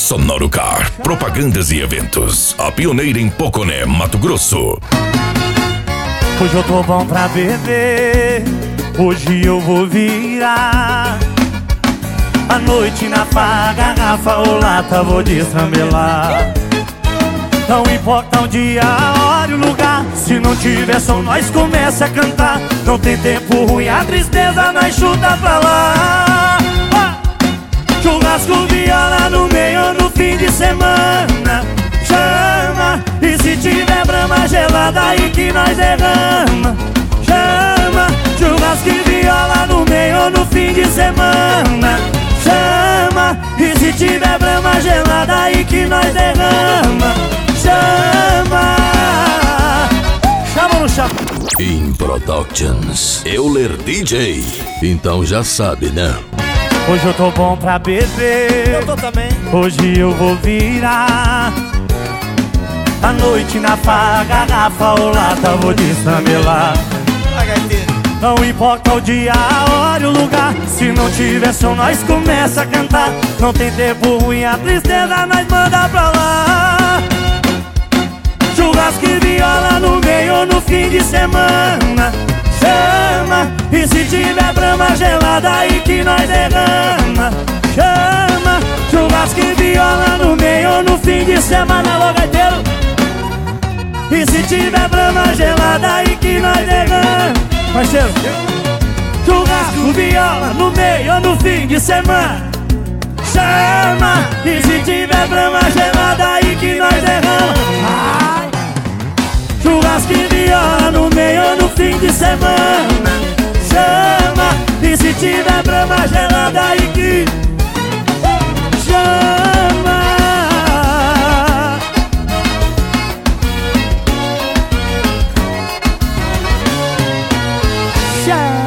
Sonoro Car, propagandas e eventos. A pioneira em Poconé, Mato Grosso. Hoje eu tô bom pra beber, hoje eu vou virar a noite na farra, garrafa ou lata, vou destrambelar. Não importa o dia, a hora e o lugar, se não tiver som nós começa a cantar. Não tem tempo ruim, a tristeza nós chuta pra lá. Churrasco, viola no meio no fim de semana. Chama, e se tiver brama gelada aí que nós derrama. Chama, churrasco e viola no meio no fim de semana. Chama, e se tiver brama gelada aí que nós derrama. Chama, chama ou não chama? In Productions, Euler DJ. Então já sabe, né? Hoje eu tô bom pra beber, eu tô também. Hoje eu vou virar a noite na farra, garrafa ou lata, vou destrambelar. Não importa o dia, a hora e o lugar, se não tiver som nós começa a cantar. Não tem tempo ruim, a tristeza nós manda pra lá. Churrasco e viola no meio no fim de semana. Chama, e se tiver brama gelada aí que nós derrama. Chama, churrasco e viola no meio no fim de semana. Alô, gaiteiro. E se tiver brama gelada aí que nós derrama. Parceiro, churrasco, viola no meio no fim de semana. Chama, e se tiver brama gelada aí que nós derrama. Churrasco e viola no meio no fim de semana. Chama, e se tiver brama gelada aí que chama. Chama.